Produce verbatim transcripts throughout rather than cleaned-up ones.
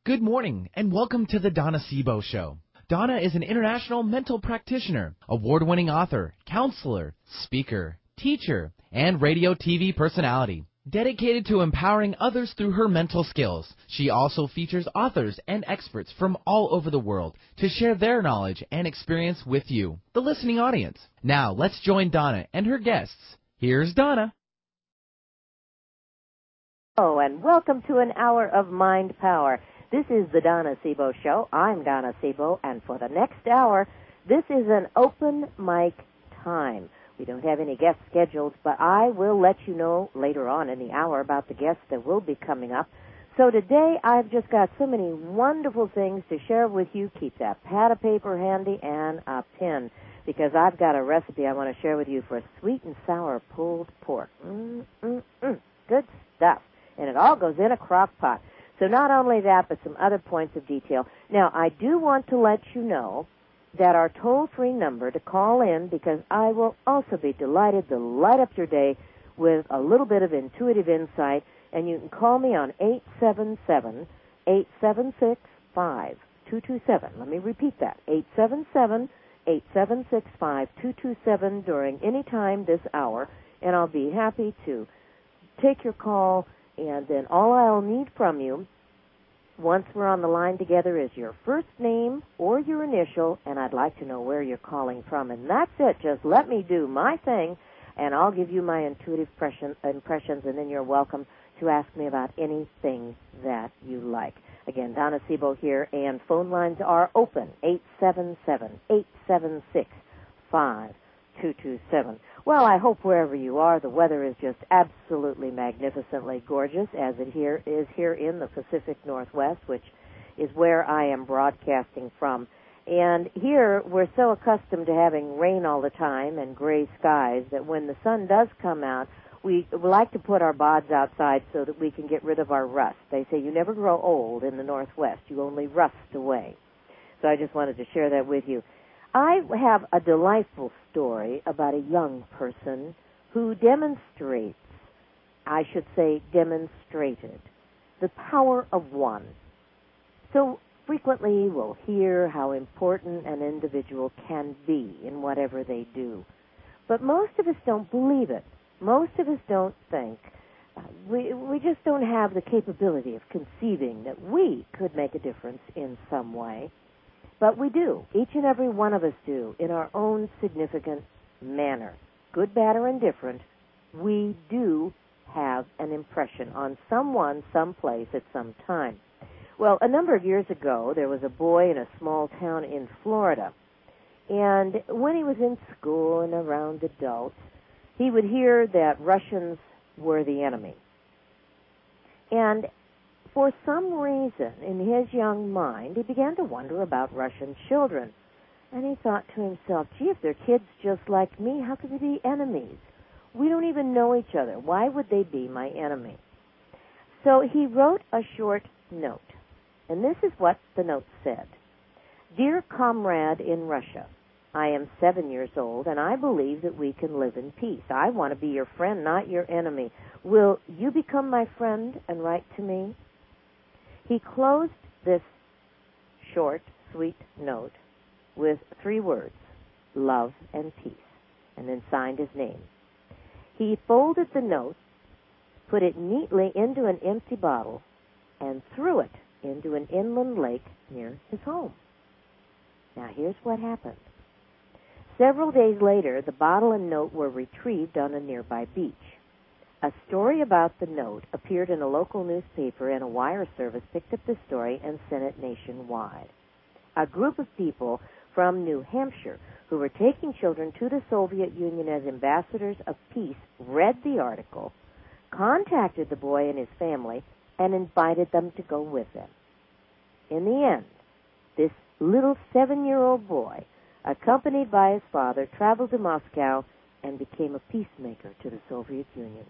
Good morning, and welcome to the Donna Sebo Show. Donna is an international mental practitioner, award-winning author, counselor, speaker, teacher, and radio T V personality. Dedicated to empowering others through her mental skills, she also features authors and experts from all over the world to share their knowledge and experience with you, the listening audience. Now, let's join Donna and her guests. Here's Donna. Hello, and welcome to an hour of Mind Power. This is the Donna Sebo Show. I'm Donna Sebo, and for the next hour, this is an open mic time. We don't have any guests scheduled, but I will let you know later on in the hour about the guests that will be coming up. So today, I've just got so many wonderful things to share with you. Keep that pad of paper handy and a pen, because I've got a recipe I want to share with you for sweet and sour pulled pork. Mm-mm-mm. Good stuff. And it all goes in a crock pot. So not only that, but some other points of detail. Now, I do want to let you know that our toll-free number to call in, because I will also be delighted to light up your day with a little bit of intuitive insight, and you can call me on eight seven seven, eight seven six, five two two seven. Let me repeat that, eight seven seven, eight seven six, five two two seven during any time this hour, and I'll be happy to take your call. And then all I'll need from you, once we're on the line together, is your first name or your initial, and I'd like to know where you're calling from. And that's it. Just let me do my thing, and I'll give you my intuitive impressions, and then you're welcome to ask me about anything that you like. Again, Donna Sebo here, and phone lines are open, eight seven seven, eight seven six, five two two seven. Well, I hope wherever you are, the weather is just absolutely magnificently gorgeous, as it here is here in the Pacific Northwest, which is where I am broadcasting from. And here, we're so accustomed to having rain all the time and gray skies that when the sun does come out, we like to put our bods outside so that we can get rid of our rust. They say you never grow old in the Northwest. You only rust away. So I just wanted to share that with you. I have a delightful story about a young person who demonstrates, I should say demonstrated, the power of one. So frequently we'll hear how important an individual can be in whatever they do. But most of us don't believe it. Most of us don't think. Uh, we, we just don't have the capability of conceiving that we could make a difference in some way. But we do. Each and every one of us do, in our own significant manner. Good, bad, or indifferent, we do have an impression on someone, someplace, at some time. Well, a number of years ago, there was a boy in a small town in Florida. And when he was in school and around adults, he would hear that Russians were the enemy. And for some reason, in his young mind, he began to wonder about Russian children. And he thought to himself, gee, if they're kids just like me, how could they be enemies? We don't even know each other. Why would they be my enemy? So he wrote a short note. And this is what the note said. Dear comrade in Russia, I am seven years old, and I believe that we can live in peace. I want to be your friend, not your enemy. Will you become my friend and write to me? He closed this short, sweet note with three words, love and peace, and then signed his name. He folded the note, put it neatly into an empty bottle, and threw it into an inland lake near his home. Now, here's what happened. Several days later, the bottle and note were retrieved on a nearby beach. A story about the note appeared in a local newspaper, and a wire service picked up the story and sent it nationwide. A group of people from New Hampshire who were taking children to the Soviet Union as ambassadors of peace read the article, contacted the boy and his family, and invited them to go with them. In the end, this little seven-year-old boy, accompanied by his father, traveled to Moscow and became a peacemaker to the Soviet Union.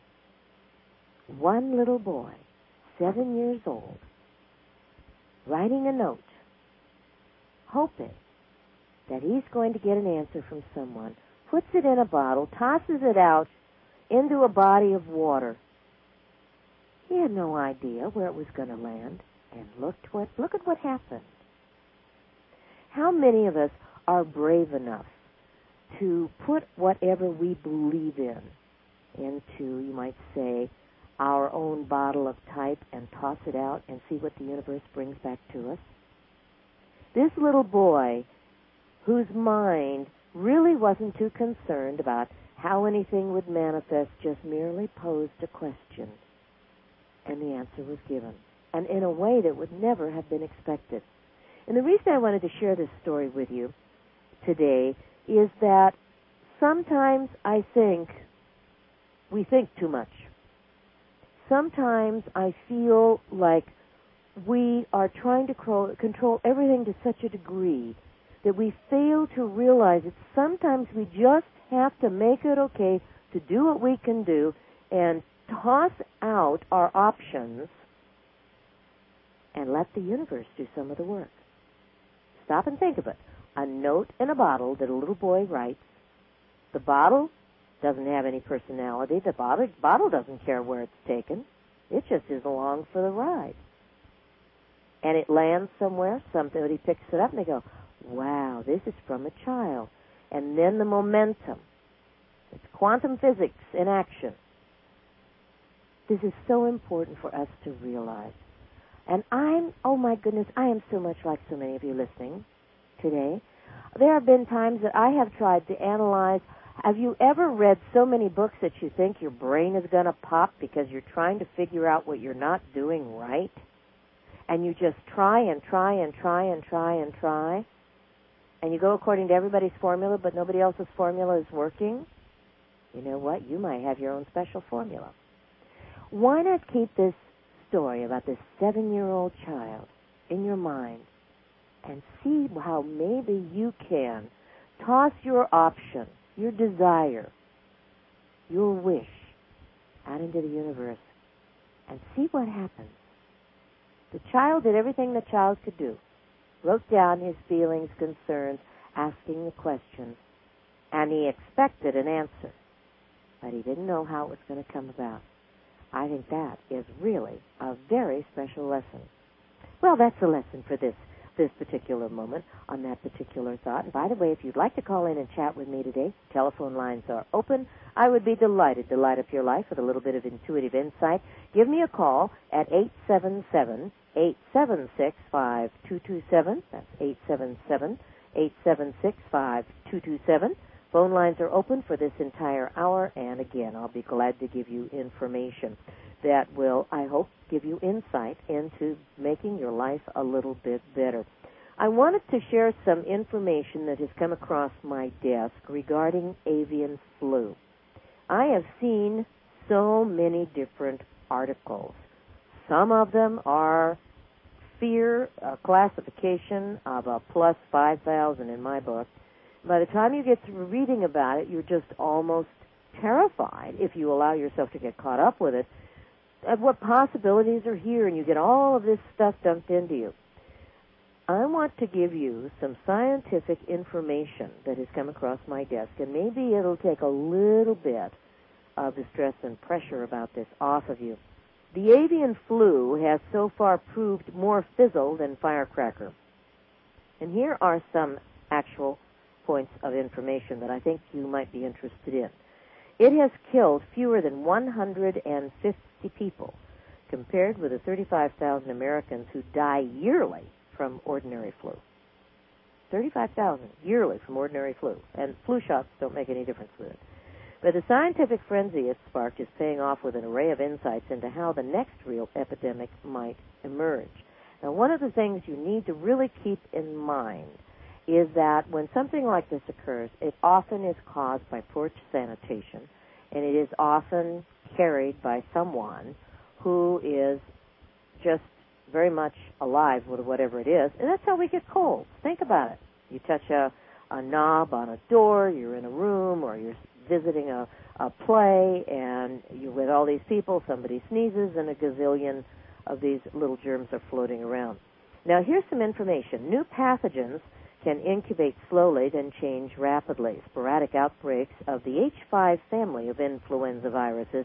One little boy, seven years old, writing a note, hoping that he's going to get an answer from someone, puts it in a bottle, tosses it out into a body of water. He had no idea where it was going to land, and look look what look at what happened. How many of us are brave enough to put whatever we believe in into, you might say, our own bottle of type and toss it out and see what the universe brings back to us? This little boy, whose mind really wasn't too concerned about how anything would manifest, just merely posed a question, and the answer was given, and in a way that would never have been expected. And the reason I wanted to share this story with you today is that sometimes I think we think too much. Sometimes I feel like we are trying to control everything to such a degree that we fail to realize that sometimes we just have to make it okay to do what we can do and toss out our options and let the universe do some of the work. Stop and think of it. A note in a bottle that a little boy writes. The bottle doesn't have any personality. The bottle, bottle doesn't care where it's taken. It just is along for the ride. And it lands somewhere. Somebody picks it up and they go, wow, this is from a child. And then the momentum. It's quantum physics in action. This is so important for us to realize. And I'm, oh my goodness, I am so much like so many of you listening today. There have been times that I have tried to analyze. Have you ever read so many books that you think your brain is going to pop because you're trying to figure out what you're not doing right? And you just try and try and try and try and try. And you go according to everybody's formula, but nobody else's formula is working? You know what? You might have your own special formula. Why not keep this story about this seven-year-old child in your mind and see how maybe you can toss your option, your desire, your wish out into the universe and see what happens. The child did everything the child could do. Wrote down his feelings, concerns, asking the questions, and he expected an answer, but he didn't know how it was going to come about. I think that is really a very special lesson. Well, that's a lesson for this this particular moment on that particular thought. And by the way, if you'd like to call in and chat with me today, telephone lines are open. I would be delighted to light up your life with a little bit of intuitive insight. Give me a call at eight seven seven, eight seven six, five two two seven. That's eight seven seven, eight seven six, five two two seven. Phone lines are open for this entire hour, and again, I'll be glad to give you information that will, I hope, give you insight into making your life a little bit better. I wanted to share some information that has come across my desk regarding avian flu. I have seen so many different articles. Some of them are fear uh, classification of a plus five thousand in my book. By the time you get through reading about it, you're just almost terrified, if you allow yourself to get caught up with it, at what possibilities are here, and you get all of this stuff dumped into you. I want to give you some scientific information that has come across my desk, and maybe it'll take a little bit of the stress and pressure about this off of you. The avian flu has so far proved more fizzle than firecracker. And here are some actual points of information that I think you might be interested in. It has killed fewer than one hundred fifty people, compared with the thirty-five thousand Americans who die yearly from ordinary flu. thirty-five thousand yearly from ordinary flu, and flu shots don't make any difference with it. But the scientific frenzy it sparked is paying off with an array of insights into how the next real epidemic might emerge. Now, one of the things you need to really keep in mind is that when something like this occurs, it often is caused by poor sanitation, and it is often carried by someone who is just very much alive with whatever it is, and that's how we get colds. Think about it. You touch a, a knob on a door, you're in a room, or you're visiting a, a play, and you're with all these people, somebody sneezes, and a gazillion of these little germs are floating around. Now, here's some information. New pathogens can incubate slowly, then change rapidly. Sporadic outbreaks of the H five family of influenza viruses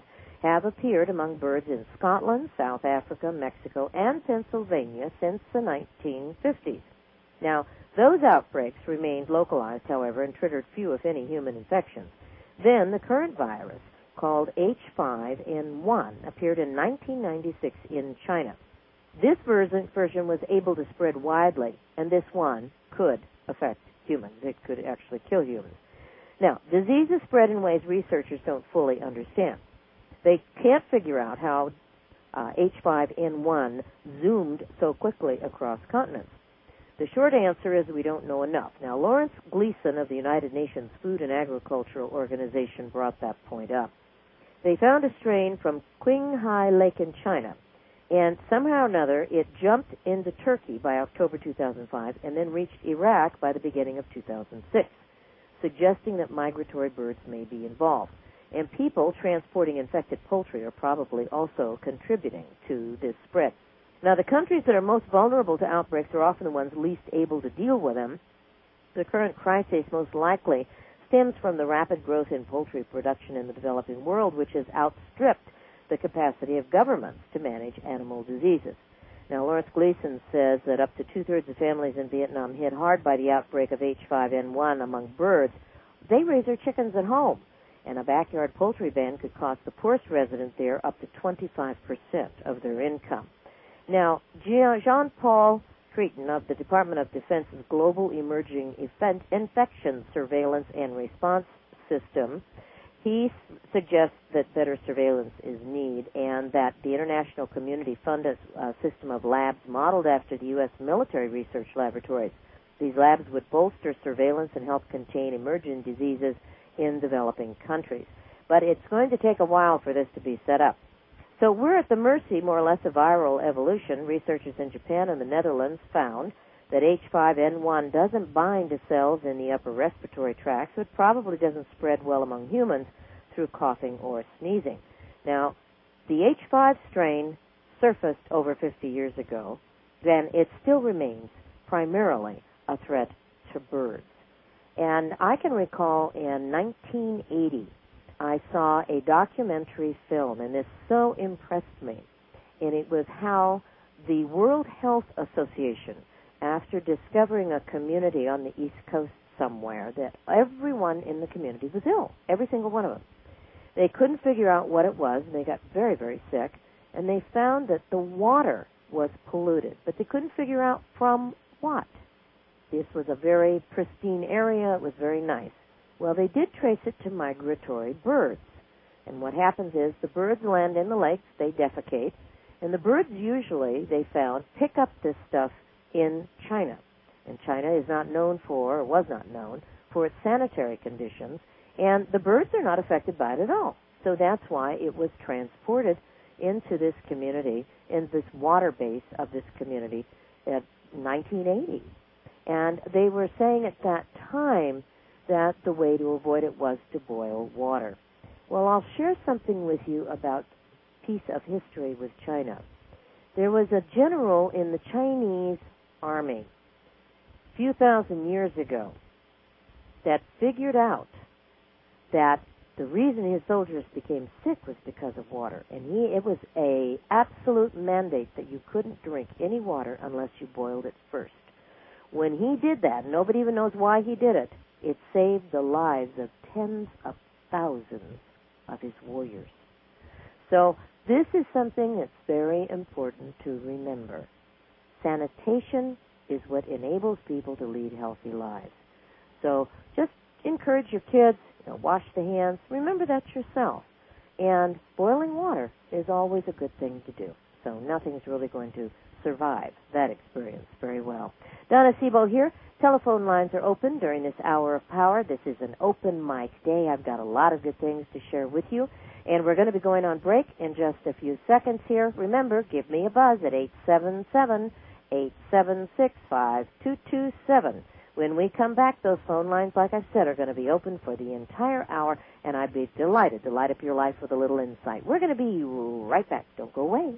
have appeared among birds in Scotland, South Africa, Mexico, and Pennsylvania since the nineteen fifties. Now, those outbreaks remained localized, however, and triggered few, if any, human infections. Then the current virus, called H five N one, appeared in nineteen ninety-six in China. This version, version was able to spread widely, and this one could affect humans. It could actually kill humans. Now, diseases spread in ways researchers don't fully understand. They can't figure out how uh, H five N one zoomed so quickly across continents. The short answer is we don't know enough. Now, Lawrence Gleason of the United Nations Food and Agricultural Organization brought that point up. They found a strain from Qinghai Lake in China, and somehow or another it jumped into Turkey by October two thousand five and then reached Iraq by the beginning of two thousand six, suggesting that migratory birds may be involved. And people transporting infected poultry are probably also contributing to this spread. Now, the countries that are most vulnerable to outbreaks are often the ones least able to deal with them. The current crisis most likely stems from the rapid growth in poultry production in the developing world, which has outstripped the capacity of governments to manage animal diseases. Now, Lawrence Gleason says that up to two-thirds of families in Vietnam hit hard by the outbreak of H five N one among birds. They raise their chickens at home, and a backyard poultry ban could cost the poorest resident there up to twenty-five percent of their income. Now, Jean-Paul Cretin of the Department of Defense's Global Emerging Infection Surveillance and Response System, he s- suggests that better surveillance is needed and that the international community fund a uh, system of labs modeled after the U S military research laboratories. These labs would bolster surveillance and help contain emerging diseases in developing countries. But it's going to take a while for this to be set up. So we're at the mercy, more or less, of viral evolution. Researchers in Japan and the Netherlands found that H five N one doesn't bind to cells in the upper respiratory tract, so it probably doesn't spread well among humans through coughing or sneezing. Now, the H five strain surfaced over fifty years ago, then it still remains primarily a threat to birds. And I can recall in nineteen eighty, I saw a documentary film, and this so impressed me. And it was how the World Health Association, after discovering a community on the East Coast somewhere, that everyone in the community was ill, every single one of them. They couldn't figure out what it was, and they got very, very sick. And they found that the water was polluted, but they couldn't figure out from what. This was a very pristine area. It was very nice. Well, they did trace it to migratory birds. And what happens is the birds land in the lakes, they defecate, and the birds usually, they found, pick up this stuff in China. And China is not known for, or was not known, for its sanitary conditions, and the birds are not affected by it at all. So that's why it was transported into this community, in this water base of this community, at nineteen eighty. And they were saying at that time that the way to avoid it was to boil water. Well, I'll share something with you about a piece of history with China. There was a general in the Chinese army a few thousand years ago that figured out that the reason his soldiers became sick was because of water. And he, it was a absolute mandate that you couldn't drink any water unless you boiled it first. When he did that, nobody even knows why he did it, it saved the lives of tens of thousands of his warriors. So this is something that's very important to remember. Sanitation is what enables people to lead healthy lives. So just encourage your kids, you know, wash the hands. Remember that yourself. And boiling water is always a good thing to do. So nothing's really going to survive that experience very well. Donna Sebo here. Telephone lines are open during this hour of power. This is an open mic day. I've got a lot of good things to share with you. And we're going to be going on break in just a few seconds here. Remember, give me a buzz at eight seven seven, eight seven six, five two two seven. When we come back, those phone lines, like I said, are going to be open for the entire hour, and I'd be delighted to light up your life with a little insight. We're going to be right back. Don't go away.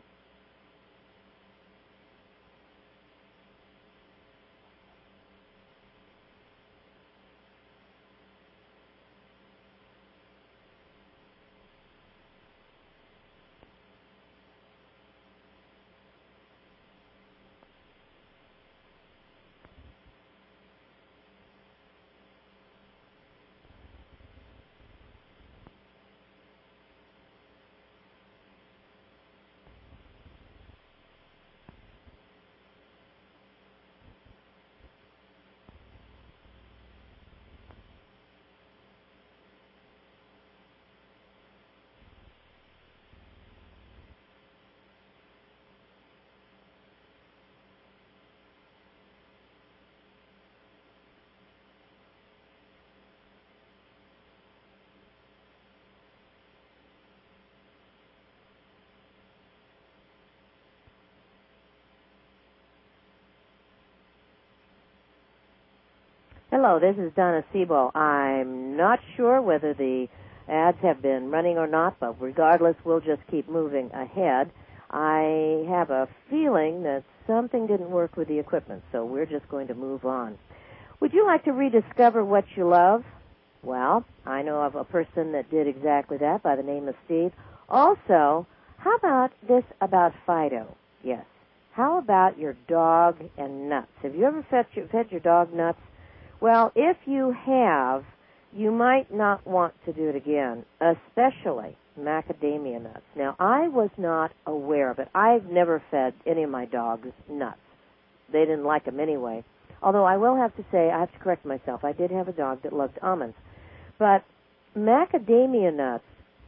Hello, this is Donna Sebo. I'm not sure whether the ads have been running or not, but regardless, we'll just keep moving ahead. I have a feeling that something didn't work with the equipment, so we're just going to move on. Would you like to rediscover what you love? Well, I know of a person that did exactly that by the name of Steve. Also, how about this about Fido? Yes. How about your dog and nuts? Have you ever fed your, fed your dog nuts? Well, if you have, you might not want to do it again, especially macadamia nuts. Now, I was not aware of it. I've never fed any of my dogs nuts. They didn't like them anyway. Although I will have to say, I have to correct myself. I did have a dog that loved almonds. But macadamia nuts,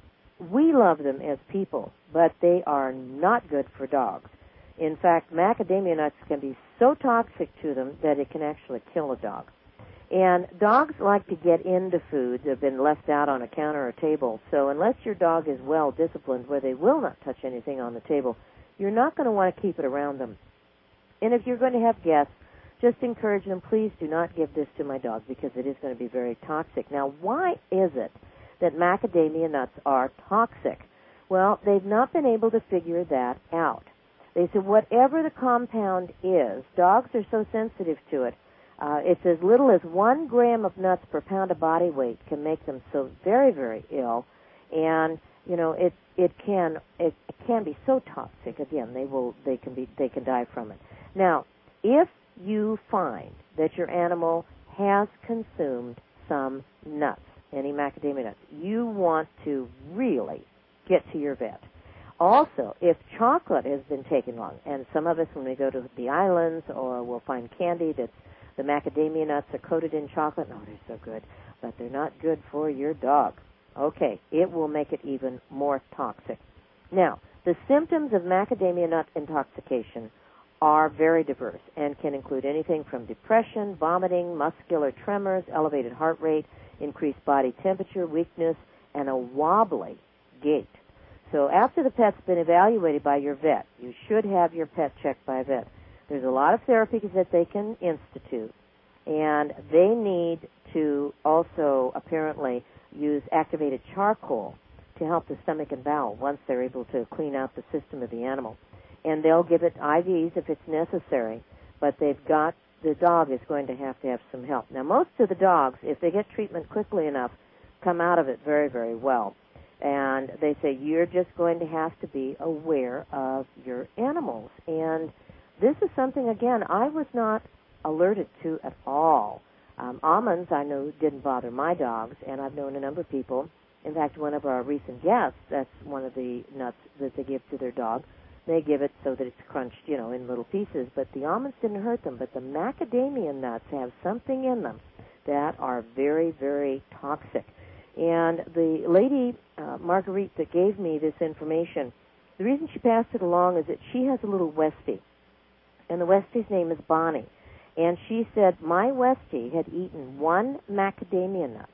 we love them as people, but they are not good for dogs. In fact, macadamia nuts can be so toxic to them that it can actually kill a dog. And dogs like to get into foods that have been left out on a counter or table. So unless your dog is well disciplined where they will not touch anything on the table, you're not going to want to keep it around them. And if you're going to have guests, just encourage them, please do not give this to my dog because it is going to be very toxic. Now, why is it that macadamia nuts are toxic? Well, they've not been able to figure that out. They said whatever the compound is, dogs are so sensitive to it. Uh, it's as little as one gram of nuts per pound of body weight can make them so very, very ill, and you know it it can it, it can be so toxic. Again, they will they can be they can die from it. Now, if you find that your animal has consumed some nuts, any macadamia nuts, you want to really get to your vet. Also, if chocolate has been taken long, and some of us when we go to the islands or we'll find candy that's the macadamia nuts are coated in chocolate. Oh, they're so good, but they're not good for your dog. Okay, it will make it even more toxic. Now, the symptoms of macadamia nut intoxication are very diverse and can include anything from depression, vomiting, muscular tremors, elevated heart rate, increased body temperature, weakness, and a wobbly gait. So after the pet's been evaluated by your vet, you should have your pet checked by a vet. There's a lot of therapies that they can institute, and they need to also apparently use activated charcoal to help the stomach and bowel once they're able to clean out the system of the animal. And they'll give it I Vs if it's necessary, but they've got, the dog is going to have to have some help. Now, most of the dogs, if they get treatment quickly enough, come out of it very, very well. And they say you're just going to have to be aware of your animals. And this is something, again, I was not alerted to at all. Um, almonds, I know, didn't bother my dogs, and I've known a number of people. In fact, one of our recent guests, that's one of the nuts that they give to their dog. They give it so that it's crunched, you know, in little pieces. But the almonds didn't hurt them. But the macadamia nuts have something in them that are very, very toxic. And the lady, uh, Marguerite, that gave me this information, the reason she passed it along is that she has a little Westie. And the Westie's name is Bonnie. And she said, my Westie had eaten one macadamia nut.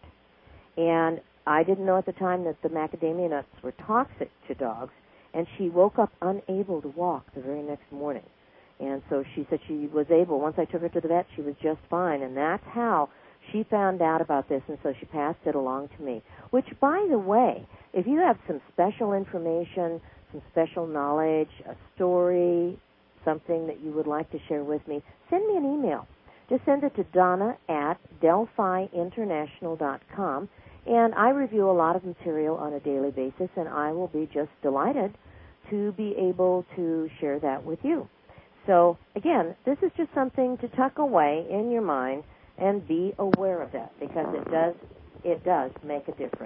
And I didn't know at the time that the macadamia nuts were toxic to dogs. And she woke up unable to walk the very next morning. And so she said she was able, once I took her to the vet, she was just fine. And that's how she found out about this, and so she passed it along to me. Which, by the way, if you have some special information, some special knowledge, a story, something that you would like to share with me, send me an email. Just send it to Donna at Delphi International dot com, and I review a lot of material on a daily basis, and I will be just delighted to be able to share that with you. So, again, this is just something to tuck away in your mind and be aware of that, because it does it does make a difference.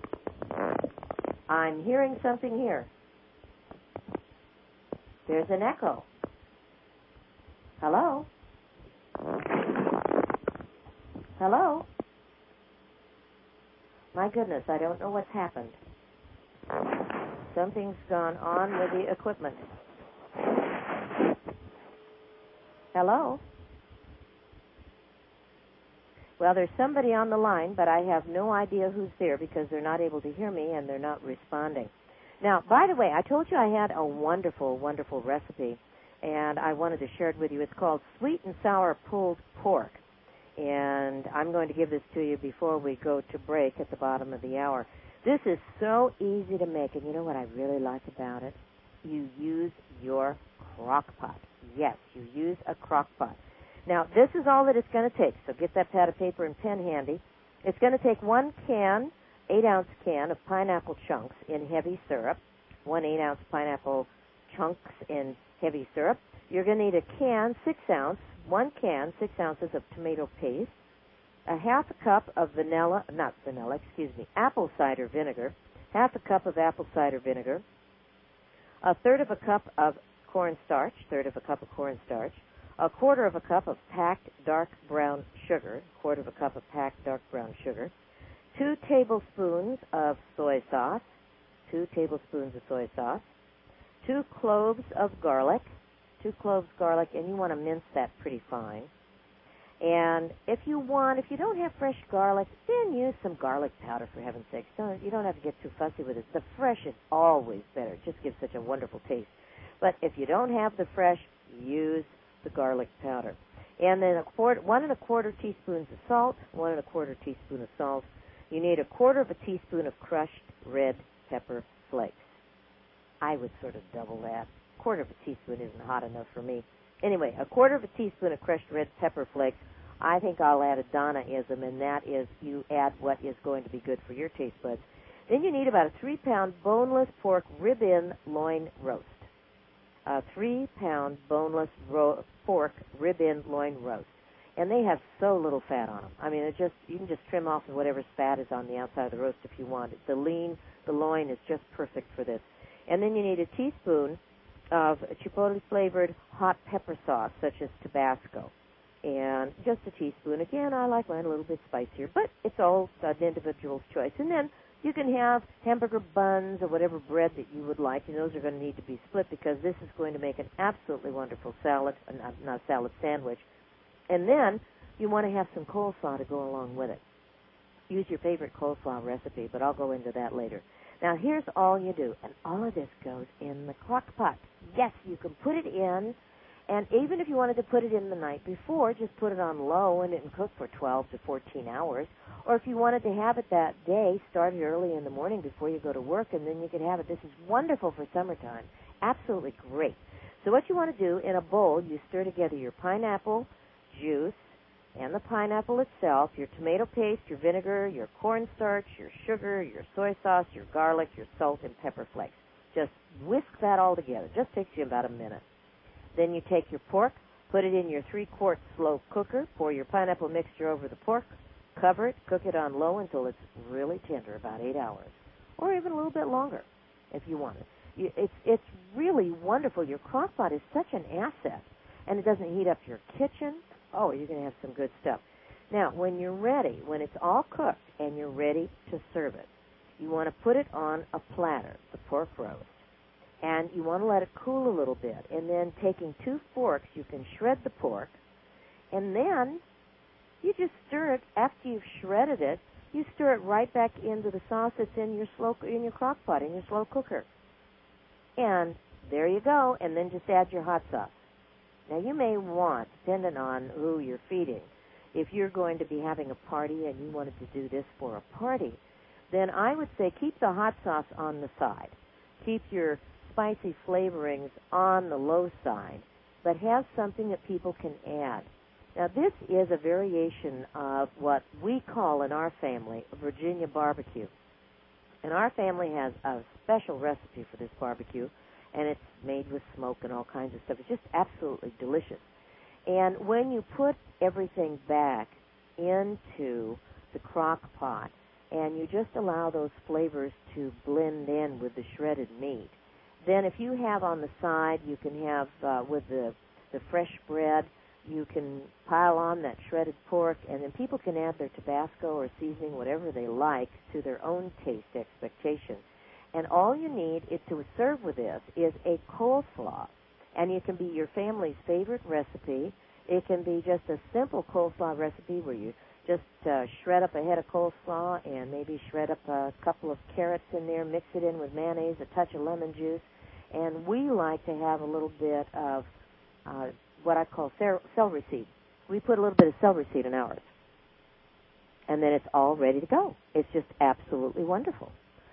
I'm hearing something here. There's an echo. Hello? Hello? My goodness, I don't know what's happened. Something's gone on with the equipment. Hello? Well, there's somebody on the line, but I have no idea who's there because they're not able to hear me and they're not responding. Now, by the way, I told you I had a wonderful, wonderful recipe, and I wanted to share it with you. It's called sweet and sour pulled pork. And I'm going to give this to you before we go to break at the bottom of the hour. This is so easy to make, and you know what I really like about it? You use your crock pot. Yes, you use a crock pot. Now, this is all that it's going to take, so get that pad of paper and pen handy. It's going to take one can, eight-ounce can of pineapple chunks in heavy syrup, one eight-ounce pineapple chunks in heavy syrup. You're going to need a can, six-ounce, one can, six ounces of tomato paste, a half a cup of vanilla, not vanilla, excuse me, apple cider vinegar, half a cup of apple cider vinegar, a third of a cup of cornstarch, third of a cup of cornstarch, a quarter of a cup of packed dark brown sugar, quarter of a cup of packed dark brown sugar, two tablespoons of soy sauce, two tablespoons of soy sauce, two cloves of garlic, two cloves garlic, and you want to mince that pretty fine. And if you want, if you don't have fresh garlic, then use some garlic powder, for heaven's sakes. Don't, you don't have to get too fussy with it. The fresh is always better. It just gives such a wonderful taste. But if you don't have the fresh, use the garlic powder. And then a quarter, one and a quarter teaspoons of salt, one and a quarter teaspoon of salt. You need a quarter of a teaspoon of crushed red pepper flakes. I would sort of double that. A quarter of a teaspoon isn't hot enough for me. Anyway, a quarter of a teaspoon of crushed red pepper flakes. I think I'll add a Donna-ism, and that is you add what is going to be good for your taste buds. Then you need about a three-pound boneless pork rib-in loin roast. A three-pound boneless ro- pork rib-in loin roast. And they have so little fat on them. I mean, it just you can just trim off whatever fat is on the outside of the roast if you want. The lean, the loin is just perfect for this. And then you need a teaspoon of chipotle-flavored hot pepper sauce, such as Tabasco. And just a teaspoon. Again, I like mine a little bit spicier, but it's all an individual's choice. And then you can have hamburger buns or whatever bread that you would like, and those are going to need to be split because this is going to make an absolutely wonderful salad, uh, not, not salad, sandwich. And then you want to have some coleslaw to go along with it. Use your favorite coleslaw recipe, but I'll go into that later. Now, here's all you do, and all of this goes in the crock pot. Yes, you can put it in, and even if you wanted to put it in the night before, just put it on low and it can cook for twelve to fourteen hours. Or if you wanted to have it that day, start it early in the morning before you go to work, and then you could have it. This is wonderful for summertime. Absolutely great. So what you want to do, in a bowl, you stir together your pineapple juice and the pineapple itself, your tomato paste, your vinegar, your cornstarch, your sugar, your soy sauce, your garlic, your salt, and pepper flakes. Just whisk that all together. Just takes you about a minute. Then you take your pork, put it in your three-quart slow cooker, pour your pineapple mixture over the pork, cover it, cook it on low until it's really tender, about eight hours, or even a little bit longer if you want it. You, it's, it's really wonderful. Your crock pot is such an asset, and it doesn't heat up your kitchen. Oh, you're going to have some good stuff. Now, when you're ready, when it's all cooked and you're ready to serve it, you want to put it on a platter, the pork roast, and you want to let it cool a little bit. And then taking two forks, you can shred the pork, and then you just stir it. After you've shredded it, you stir it right back into the sauce that's in your slow in your crock pot, in your slow cooker. And there you go, and then just add your hot sauce. Now, you may want, depending on who you're feeding, if you're going to be having a party and you wanted to do this for a party, then I would say keep the hot sauce on the side. Keep your spicy flavorings on the low side, but have something that people can add. Now, this is a variation of what we call in our family Virginia barbecue. And our family has a special recipe for this barbecue, and it's made with smoke and all kinds of stuff. It's just absolutely delicious. And when you put everything back into the crock pot and you just allow those flavors to blend in with the shredded meat, then if you have on the side, you can have uh, with the, the fresh bread, you can pile on that shredded pork, and then people can add their Tabasco or seasoning, whatever they like, to their own taste expectation. And all you need is to serve with this is a coleslaw. And it can be your family's favorite recipe. It can be just a simple coleslaw recipe where you just uh, shred up a head of coleslaw and maybe shred up a couple of carrots in there, mix it in with mayonnaise, a touch of lemon juice. And we like to have a little bit of uh, what I call celery seed. we put a little bit of celery seed in ours. And then it's all ready to go. It's just absolutely wonderful.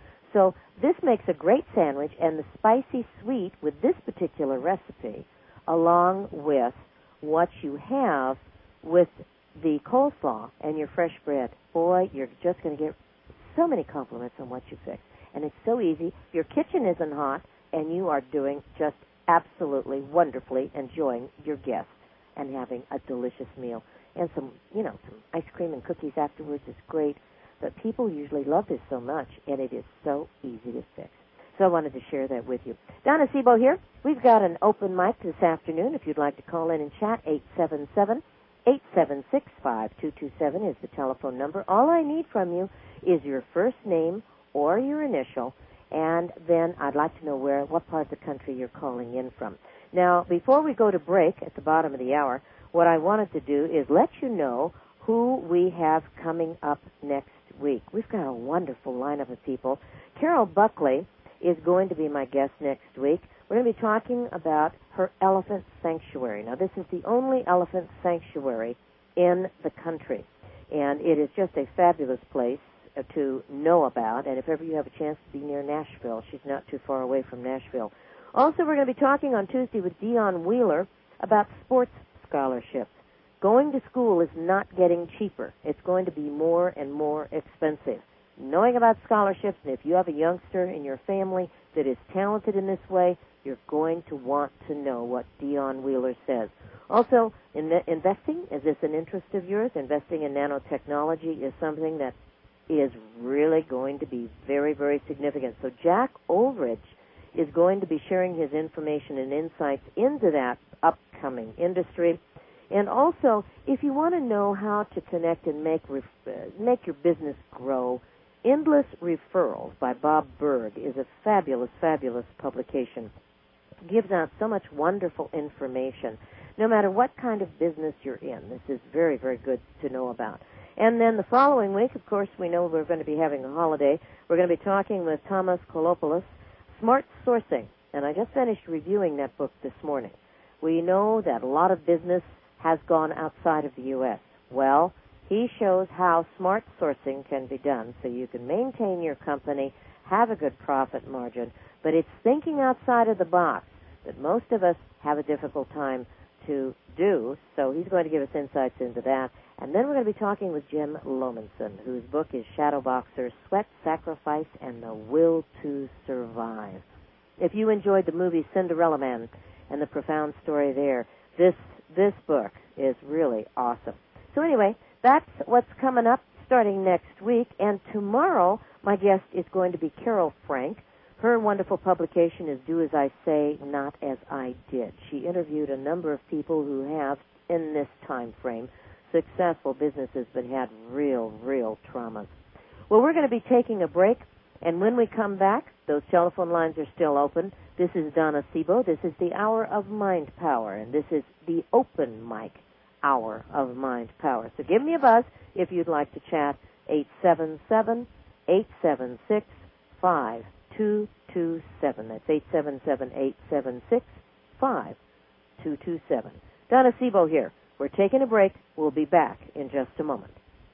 So this makes a great sandwich, and the spicy sweet with this particular recipe, along with what you have with the coleslaw and your fresh bread, boy, you're just going to get so many compliments on what you fix. And it's so easy. Your kitchen isn't hot, and you are doing just absolutely wonderfully enjoying your guests and having a delicious meal. And some, you know, some ice cream and cookies afterwards is great. But people usually love this so much, and it is so easy to fix. So I wanted to share that with you. Donna Sebo here. We've got an open mic this afternoon. If you'd like to call in and chat, eight seven seven, eight seven six, five two two seven is the telephone number. All I need from you is your first name or your initial, and then I'd like to know where, what part of the country you're calling in from. Now, before we go to break at the bottom of the hour, what I wanted to do is let you know who we have coming up next week. We've got a wonderful lineup of people. Carol Buckley is going to be my guest next week. We're going to be talking about her elephant sanctuary. Now, this is the only elephant sanctuary in the country, and it is just a fabulous place to know about, and if ever you have a chance to be near Nashville, she's not too far away from Nashville. Also, we're going to be talking on Tuesday with Dion Wheeler about sports scholarships. Going to school is not getting cheaper. It's going to be more and more expensive. Knowing about scholarships, and if you have a youngster in your family that is talented in this way, you're going to want to know what Dion Wheeler says. Also, in investing, is this an interest of yours? Investing in nanotechnology is something that is really going to be very, very significant. So Jack Ulrich is going to be sharing his information and insights into that upcoming industry. And also, if you want to know how to connect and make ref- uh, make your business grow, Endless Referrals by Bob Berg is a fabulous, fabulous publication. It gives out so much wonderful information, no matter what kind of business you're in. This is very, very good to know about. And then the following week, of course, we know we're going to be having a holiday. We're going to be talking with Thomas Kolopoulos, Smart Sourcing. And I just finished reviewing that book this morning. We know that a lot of business has gone outside of the U S. Well, he shows how smart sourcing can be done so you can maintain your company, have a good profit margin, but it's thinking outside of the box that most of us have a difficult time to do. So he's going to give us insights into that. And then we're going to be talking with Jim Lomenson, whose book is Shadow Boxer, Sweat, Sacrifice, and the Will to Survive. If you enjoyed the movie Cinderella Man and the profound story there, this this book is really awesome. So anyway, that's what's coming up starting next week. And tomorrow, my guest is going to be Carol Frank. Her wonderful publication is Do As I Say, Not As I Did. She interviewed a number of people who have, in this time frame, successful businesses but had real, real traumas. Well, we're going to be taking a break, and when we come back, those telephone lines are still open. This is Donna Sebo. This is the Hour of Mind Power, and this is the Open Mic Hour of Mind Power. So give me a buzz if you'd like to chat, eight seven seven, eight seven six, five two two seven. That's eight seven seven, eight seven six, five two two seven. Donna Sebo here. We're taking a break. We'll be back in just a moment.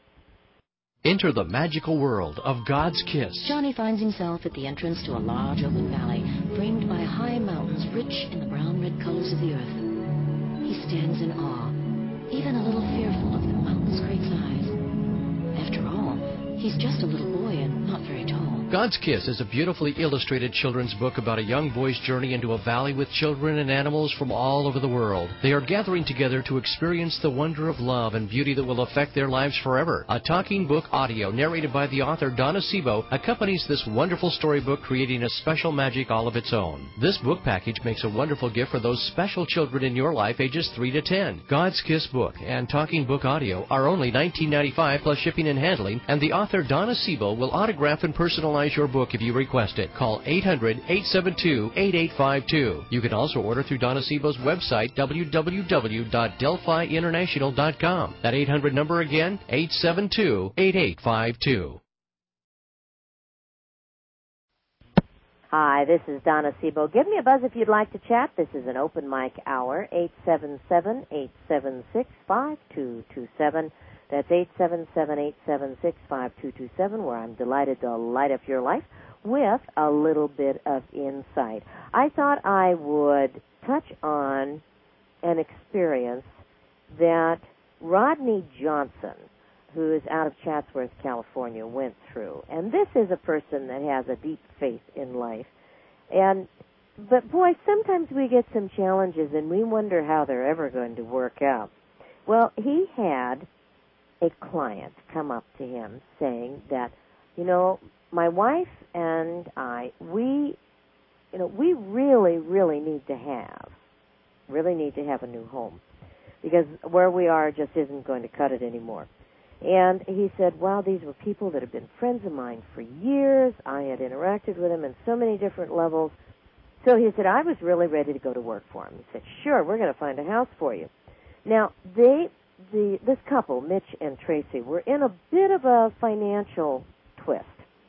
Enter the magical world of God's Kiss. Johnny finds himself at the entrance to a large open valley, framed by high mountains rich in the brown-red colors of the earth. He stands in awe, even a little fearful of the mountain's great size. After all, he's just a little boy and not very tall. God's Kiss is a beautifully illustrated children's book about a young boy's journey into a valley with children and animals from all over the world. They are gathering together to experience the wonder of love and beauty that will affect their lives forever. A talking book audio narrated by the author Donna Sebo accompanies this wonderful storybook, creating a special magic all of its own. This book package makes a wonderful gift for those special children in your life ages three to ten. God's Kiss book and talking book audio are only nineteen ninety-five dollars plus shipping and handling, and the author Donna Sebo will autograph and personalize your book if you request it. Call eight hundred, eight seven two, eight eight five two. You can also order through Donna Sebo's website, w w w dot delphi international dot com. That eight hundred number again, eight seven two, eight eight five two. Hi, this is Donna Sebo. Give me a buzz if you'd like to chat. This is an open mic hour, eight seven seven, eight seven six, five two two seven. That's eight seven seven, eight seven six, five two two seven, where I'm delighted to light up your life with a little bit of insight. I thought I would touch on an experience that Rodney Johnson, who is out of Chatsworth, California, went through. And this is a person that has a deep faith in life. And, but boy, sometimes we get some challenges and we wonder how they're ever going to work out. Well, he had a client come up to him saying that, you know, my wife and I, we, you know, we really, really need to have, really need to have a new home because where we are just isn't going to cut it anymore. And he said, well, these were people that have been friends of mine for years. I had interacted with them in so many different levels. So he said, I was really ready to go to work for him. He said, sure, we're going to find a house for you. Now, they, the this couple, Mitch and Tracy, were in a bit of a financial twist.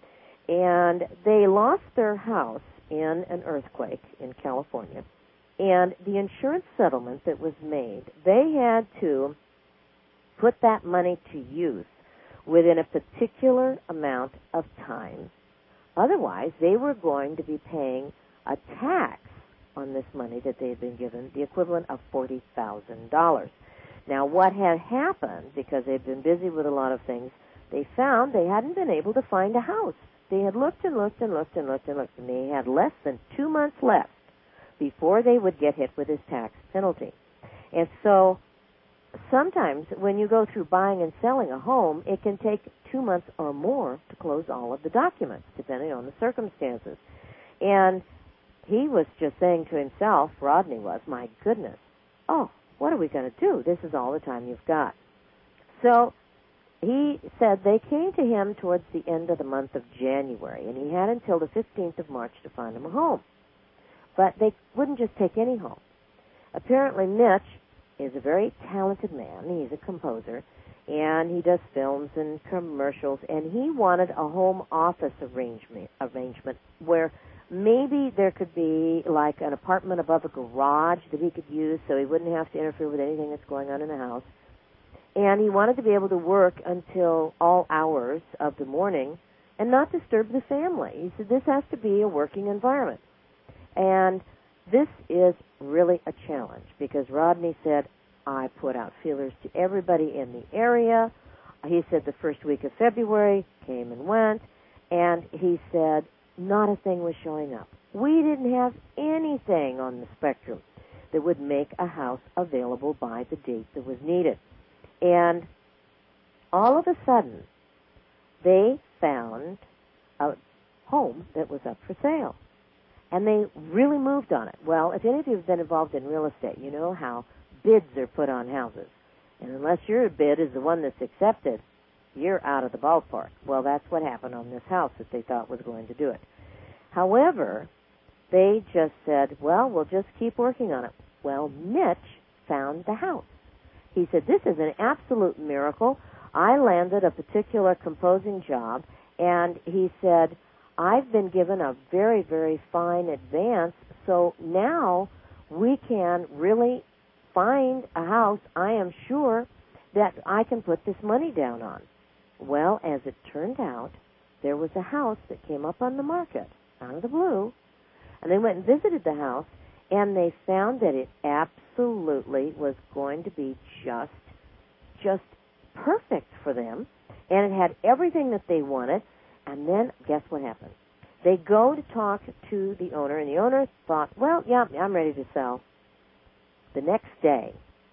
And they lost their house in an earthquake in California. And the insurance settlement that was made, they had to put that money to use within a particular amount of time. Otherwise, they were going to be paying a tax on this money that they had been given, the equivalent of forty thousand dollars. Now, what had happened, because they'd been busy with a lot of things, they found they hadn't been able to find a house. They had looked and looked and looked and looked and looked, and they had less than two months left before they would get hit with this tax penalty. And so sometimes when you go through buying and selling a home, it can take two months or more to close all of the documents, depending on the circumstances. And he was just saying to himself, Rodney was, my goodness, oh, what are we going to do? This is all the time you've got. So he said they came to him towards the end of the month of January, and he had until the fifteenth of March to find him a home. But they wouldn't just take any home. Apparently, Mitch is a very talented man. He's a composer, and he does films and commercials, and he wanted a home office arrangement, arrangement where maybe there could be like an apartment above a garage that he could use so he wouldn't have to interfere with anything that's going on in the house. And he wanted to be able to work until all hours of the morning and not disturb the family. He said this has to be a working environment. And this is really a challenge because Rodney said, I put out feelers to everybody in the area. He said the first week of February came and went, and he said not a thing was showing up. We didn't have anything on the spectrum that would make a house available by the date that was needed. And all of a sudden, they found a home that was up for sale. And they really moved on it. Well, if any of you have been involved in real estate, you know how bids are put on houses. And unless your bid is the one that's accepted, you're out of the ballpark. Well, that's what happened on this house that they thought was going to do it. However, they just said, well, we'll just keep working on it. Well, Mitch found the house. He said, this is an absolute miracle. I landed a particular composing job, and he said, I've been given a very, very fine advance, so now we can really find a house I am sure that I can put this money down on. Well, as it turned out, there was a house that came up on the market out of the blue, and they went and visited the house, and they found that it absolutely was going to be just, just perfect for them, and it had everything that they wanted. And then, guess what happened? They go to talk to the owner, and the owner thought, well, yeah, I'm ready to sell. The next day,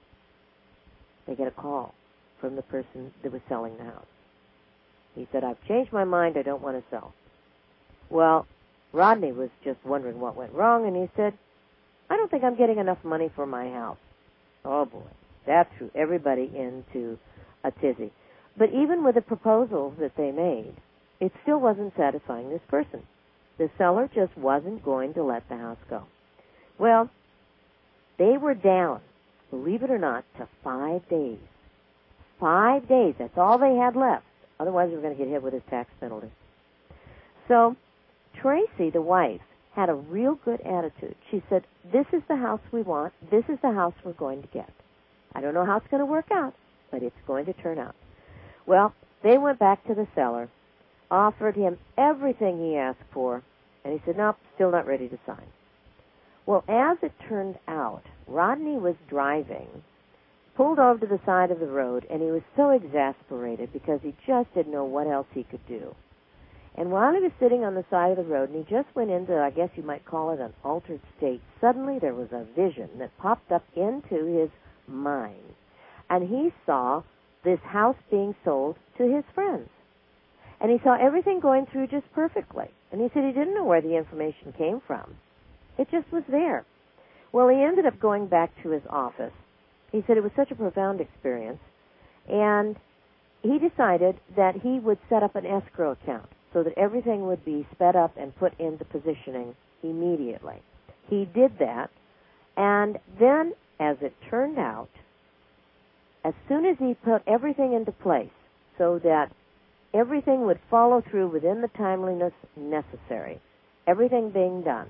they get a call from the person that was selling the house. He said, I've changed my mind. I don't want to sell. Well, Rodney was just wondering what went wrong, and he said, I don't think I'm getting enough money for my house. Oh, boy. That threw everybody into a tizzy. But even with the proposals that they made, it still wasn't satisfying this person. The seller just wasn't going to let the house go. Well, they were down, believe it or not, to five days. Five days. That's all they had left. Otherwise, they were going to get hit with this tax penalty. So Tracy, the wife, had a real good attitude. She said, this is the house we want. This is the house we're going to get. I don't know how it's going to work out, but it's going to turn out. Well, they went back to the seller, offered him everything he asked for, and he said, nope, still not ready to sign. Well, as it turned out, Rodney was driving, pulled over to the side of the road, and he was so exasperated because he just didn't know what else he could do. And while he was sitting on the side of the road, and he just went into, I guess you might call it an altered state, suddenly there was a vision that popped up into his mind. And he saw this house being sold to his friends. And he saw everything going through just perfectly. And he said he didn't know where the information came from. It just was there. Well, he ended up going back to his office. He said it was such a profound experience. And he decided that he would set up an escrow account so that everything would be sped up and put into positioning immediately. He did that. And then, as it turned out, as soon as he put everything into place so that everything would follow through within the timeliness necessary, everything being done,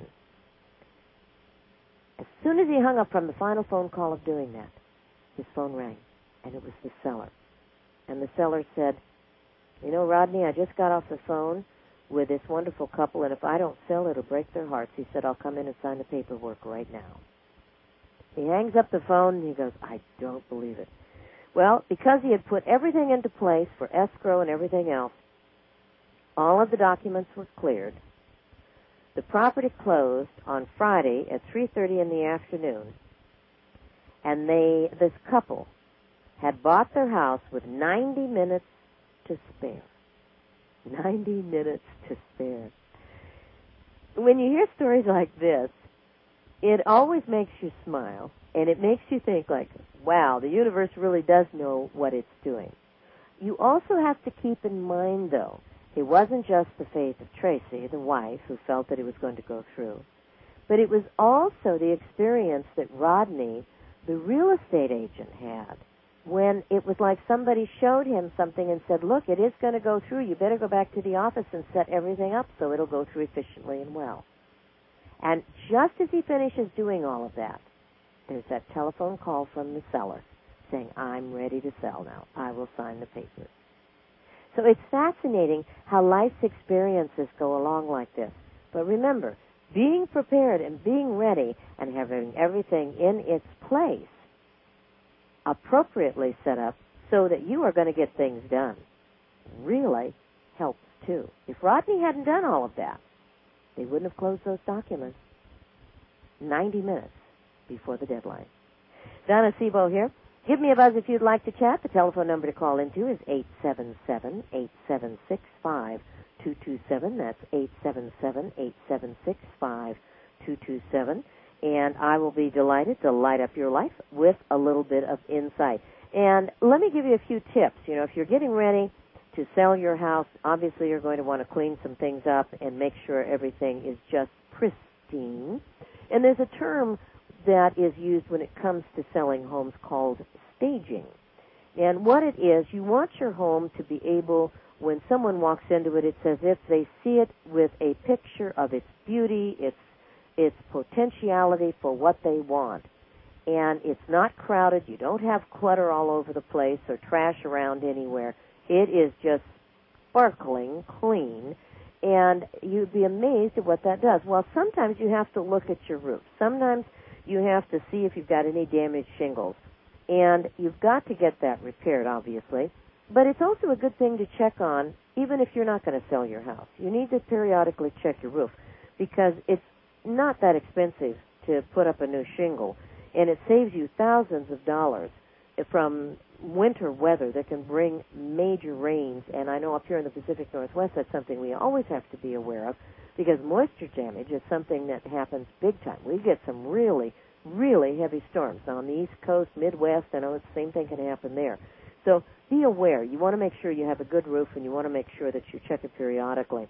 as soon as he hung up from the final phone call of doing that, his phone rang, and it was the seller. And the seller said, you know, Rodney, I just got off the phone with this wonderful couple, and if I don't sell, it'll break their hearts. He said, I'll come in and sign the paperwork right now. He hangs up the phone, and he goes, I don't believe it. Well, because he had put everything into place for escrow and everything else, all of the documents were cleared. The property closed on Friday at three thirty in the afternoon, and they, this couple had bought their house with ninety minutes to spare. ninety minutes to spare. When you hear stories like this, it always makes you smile, and it makes you think like, wow, the universe really does know what it's doing. You also have to keep in mind, though, it wasn't just the faith of Tracy, the wife, who felt that it was going to go through, but it was also the experience that Rodney, the real estate agent, had when it was like somebody showed him something and said, look, it is going to go through. You better go back to the office and set everything up so it'll go through efficiently and well. And just as he finishes doing all of that, there's that telephone call from the seller saying, I'm ready to sell now. I will sign the papers. So it's fascinating how life's experiences go along like this. But remember, being prepared and being ready and having everything in its place, appropriately set up so that you are going to get things done, really helps too. If Rodney hadn't done all of that, they wouldn't have closed those documents ninety minutes before the deadline. Donna Sebo here. Give me a buzz if you'd like to chat. The telephone number to call into is eight seven seven, eight seven six, five two two seven. That's eight seven seven, eight seven six, five two two seven. And I will be delighted to light up your life with a little bit of insight. And let me give you a few tips. You know, if you're getting ready to sell your house, obviously you're going to want to clean some things up and make sure everything is just pristine. And there's a term that is used when it comes to selling homes called staging. And what it is, you want your home to be able, when someone walks into it, it's as if they see it with a picture of its beauty, its its potentiality for what they want. And it's not crowded. You don't have clutter all over the place or trash around anywhere. It is just sparkling clean. And you'd be amazed at what that does. Well, sometimes you have to look at your roof. Sometimes you have to see if you've got any damaged shingles. And you've got to get that repaired, obviously. But it's also a good thing to check on, even if you're not going to sell your house. You need to periodically check your roof because it's not that expensive to put up a new shingle, and it saves you thousands of dollars from winter weather that can bring major rains. And I know up here in the Pacific Northwest that's something we always have to be aware of because moisture damage is something that happens big time. We get some really, really heavy storms on the East Coast, Midwest. I know the same thing can happen there. So be aware. You want to make sure you have a good roof, and you want to make sure that you check it periodically.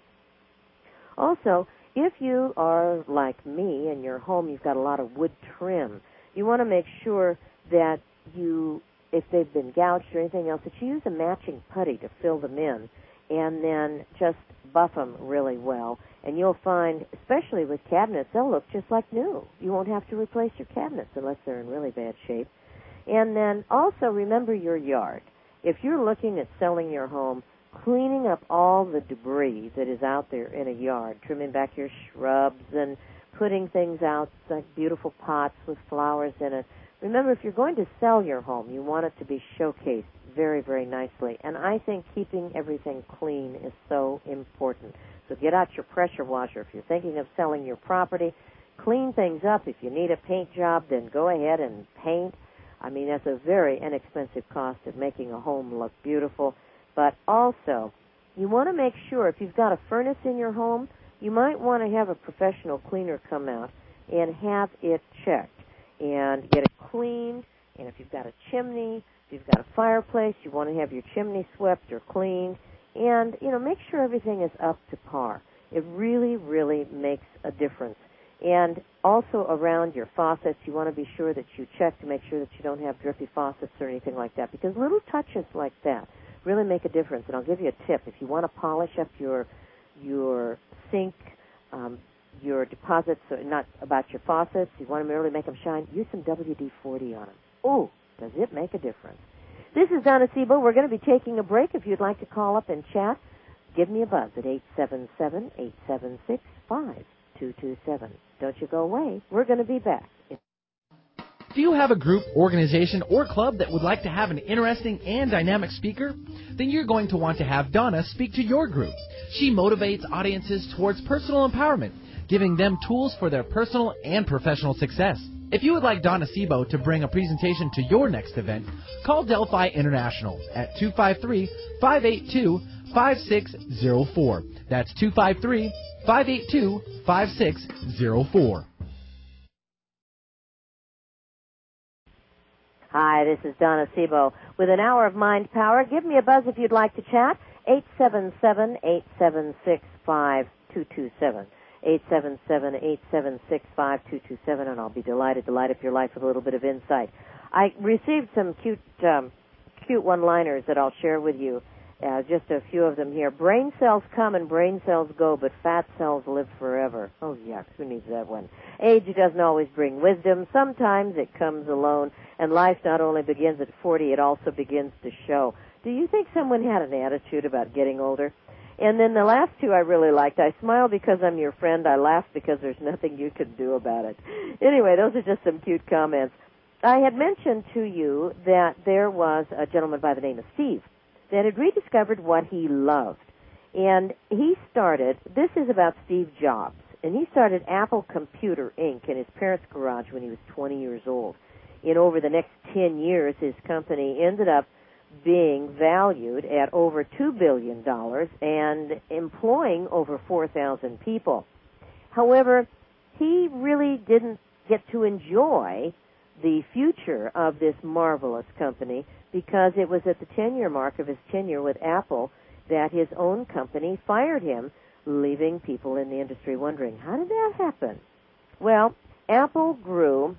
Also, if you are like me and your home, you've got a lot of wood trim, you want to make sure that you, if they've been gouged or anything else, that you use a matching putty to fill them in and then just buff them really well, and you'll find, especially with cabinets, they'll look just like new. You won't have to replace your cabinets unless they're in really bad shape. And then also remember your yard. If you're looking at selling your home, cleaning up all the debris that is out there in a yard, trimming back your shrubs and putting things out like beautiful pots with flowers in it. Remember, if you're going to sell your home, you want it to be showcased very, very nicely. And I think keeping everything clean is so important. So get out your pressure washer. If you're thinking of selling your property, clean things up. If you need a paint job, then go ahead and paint. I mean, that's a very inexpensive cost of making a home look beautiful. But also, you want to make sure if you've got a furnace in your home, you might want to have a professional cleaner come out and have it checked and get it cleaned. And if you've got a chimney, if you've got a fireplace, you want to have your chimney swept or cleaned. And, you know, make sure everything is up to par. It really, really makes a difference. And also around your faucets, you want to be sure that you check to make sure that you don't have drippy faucets or anything like that, because little touches like that really make a difference. And I'll give you a tip. If you want to polish up your your sink, um, your deposits, so not about your faucets, you want to really make them shine, use some W D forty on them. Oh, does it make a difference? This is Donna Sebo. We're going to be taking a break. If you'd like to call up and chat, give me a buzz at eight seven seven, eight seven six, five two two seven. Don't you go away. We're going to be back. Do you have a group, organization, or club that would like to have an interesting and dynamic speaker? Then you're going to want to have Donna speak to your group. She motivates audiences towards personal empowerment, giving them tools for their personal and professional success. If you would like Donna Sebo to bring a presentation to your next event, call Delphi International at two five three, five eight two, five six zero four. That's two five three, five eight two, five six zero four. Hi, this is Donna Sebo with an hour of Mind Power. Give me a buzz if you'd like to chat. eight seven seven, eight seven six, five two two seven. eight seven seven, eight seven six, five two two seven, and I'll be delighted to light up your life with a little bit of insight. I received some cute um, cute one-liners that I'll share with you, uh, just a few of them here. Brain cells come and brain cells go, but fat cells live forever. Oh, yuck, who needs that one? Age doesn't always bring wisdom. Sometimes it comes alone, and life not only begins at forty, it also begins to show. Do you think someone had an attitude about getting older? And then the last two I really liked. I smile because I'm your friend. I laugh because there's nothing you can do about it. Anyway, those are just some cute comments. I had mentioned to you that there was a gentleman by the name of Steve that had rediscovered what he loved. And he started, this is about Steve Jobs, and he started Apple Computer Incorporated in his parents' garage when he was twenty years old. In over the next ten years, his company ended up being valued at over two billion dollars and employing over four thousand people. However, he really didn't get to enjoy the future of this marvelous company because it was at the ten-year mark of his tenure with Apple that his own company fired him, leaving people in the industry wondering, how did that happen? Well, Apple grew,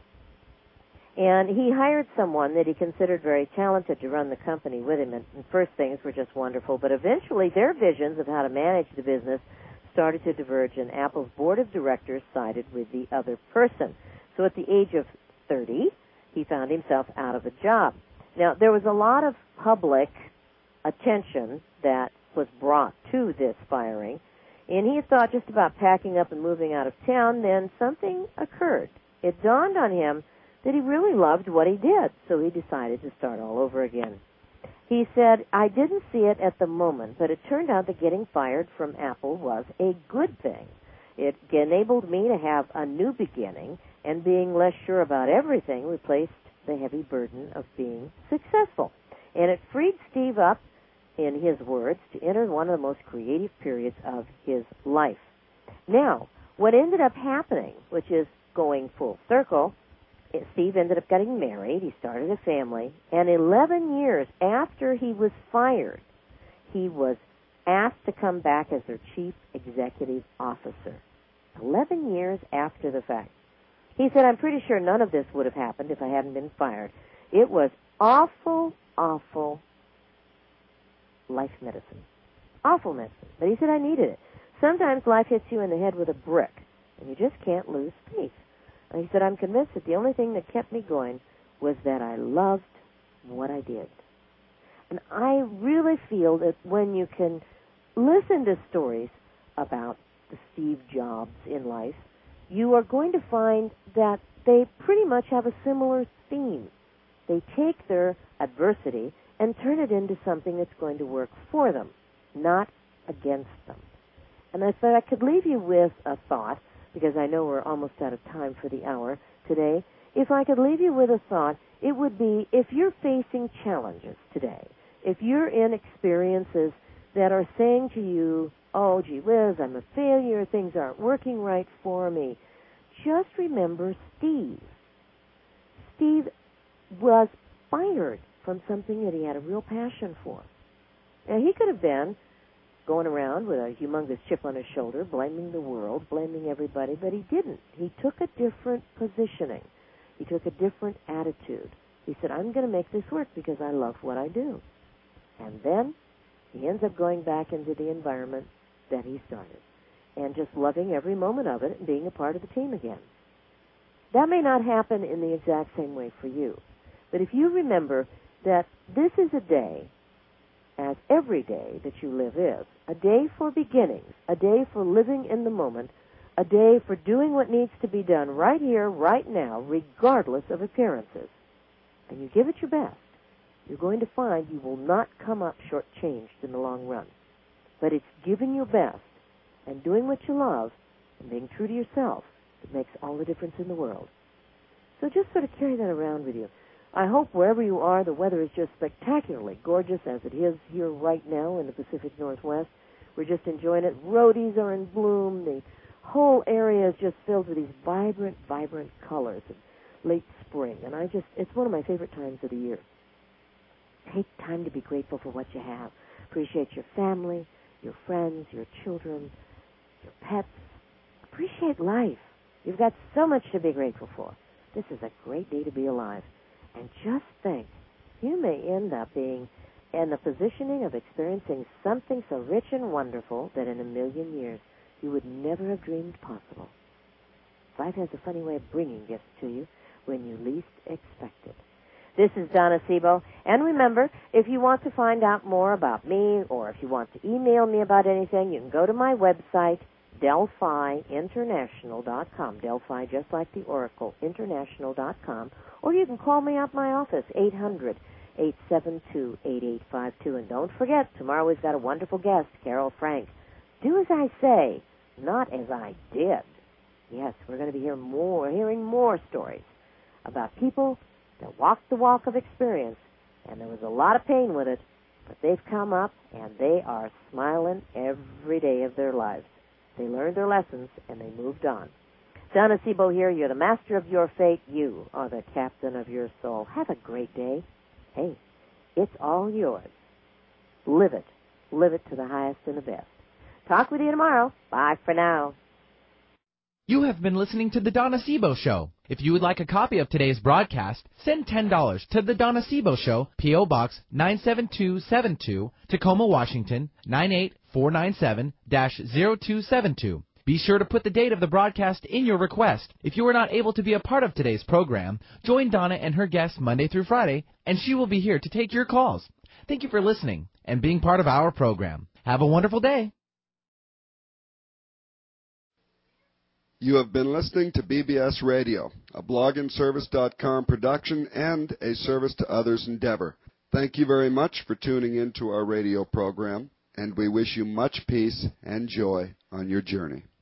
and he hired someone that he considered very talented to run the company with him, and first things were just wonderful, but eventually their visions of how to manage the business started to diverge, and Apple's board of directors sided with the other person. So at the age of thirty, he found himself out of a job. Now, there was a lot of public attention that was brought to this firing, and he had thought just about packing up and moving out of town. Then something occurred. It dawned on him that he really loved what he did, so he decided to start all over again. He said, I didn't see it at the moment, but it turned out that getting fired from Apple was a good thing. It enabled me to have a new beginning, and being less sure about everything replaced the heavy burden of being successful. And it freed Steve up, in his words, to enter one of the most creative periods of his life. Now, what ended up happening, which is going full circle, Steve ended up getting married. He started a family. And eleven years after he was fired, he was asked to come back as their chief executive officer. eleven years after the fact. He said, I'm pretty sure none of this would have happened if I hadn't been fired. It was awful, awful life medicine. Awful medicine. But he said, I needed it. Sometimes life hits you in the head with a brick, and you just can't lose faith. And he said, I'm convinced that the only thing that kept me going was that I loved what I did. And I really feel that when you can listen to stories about the Steve Jobs in life, you are going to find that they pretty much have a similar theme. They take their adversity and turn it into something that's going to work for them, not against them. And I thought I could leave you with a thought, because I know we're almost out of time for the hour today. If I could leave you with a thought, it would be, if you're facing challenges today, if you're in experiences that are saying to you, oh, gee whiz, I'm a failure, things aren't working right for me, just remember Steve. Steve was fired from something that he had a real passion for. Now, he could have been going around with a humongous chip on his shoulder, blaming the world, blaming everybody, but he didn't. He took a different positioning. He took a different attitude. He said, I'm going to make this work because I love what I do. And then he ends up going back into the environment that he started and just loving every moment of it and being a part of the team again. That may not happen in the exact same way for you, but if you remember that this is a day, as every day that you live is, a day for beginnings, a day for living in the moment, a day for doing what needs to be done right here, right now, regardless of appearances, and you give it your best, you're going to find you will not come up shortchanged in the long run. But it's giving your best and doing what you love and being true to yourself that makes all the difference in the world. So just sort of carry that around with you. I hope wherever you are, the weather is just spectacularly gorgeous, as it is here right now in the Pacific Northwest. We're just enjoying it. Rhodies are in bloom. The whole area is just filled with these vibrant, vibrant colors of late spring. And I just, it's one of my favorite times of the year. Take time to be grateful for what you have. Appreciate your family, your friends, your children, your pets. Appreciate life. You've got so much to be grateful for. This is a great day to be alive. And just think, you may end up being in the positioning of experiencing something so rich and wonderful that in a million years you would never have dreamed possible. Life has a funny way of bringing gifts to you when you least expect it. This is Donna Sebo, and remember, if you want to find out more about me or if you want to email me about anything, you can go to my website, Delphi International dot com, Delphi just like the Oracle, International dot com, or you can call me up my office, eight hundred, eight seven two, eight eight five two. And don't forget, tomorrow we've got a wonderful guest, Carol Frank. Do as I say, not as I did. Yes, we're going to be hearing more, hearing more stories about people that walked the walk of experience, and there was a lot of pain with it, but they've come up, and they are smiling every day of their lives. They learned their lessons, and they moved on. Donna Sebo here. You're the master of your fate. You are the captain of your soul. Have a great day. Hey, it's all yours. Live it. Live it to the highest and the best. Talk with you tomorrow. Bye for now. You have been listening to The Donna Sebo Show. If you would like a copy of today's broadcast, send ten dollars to The Donna Sebo Show, P O. Box nine seven two seven two, Tacoma, Washington, nine eight four nine seven dash zero two seven two. Be sure to put the date of the broadcast in your request. If you are not able to be a part of today's program, join Donna and her guests Monday through Friday, and she will be here to take your calls. Thank you for listening and being part of our program. Have a wonderful day. You have been listening to B B S Radio, a blog and service dot com production and a service to others endeavor. Thank you very much for tuning in to our radio program, and we wish you much peace and joy on your journey.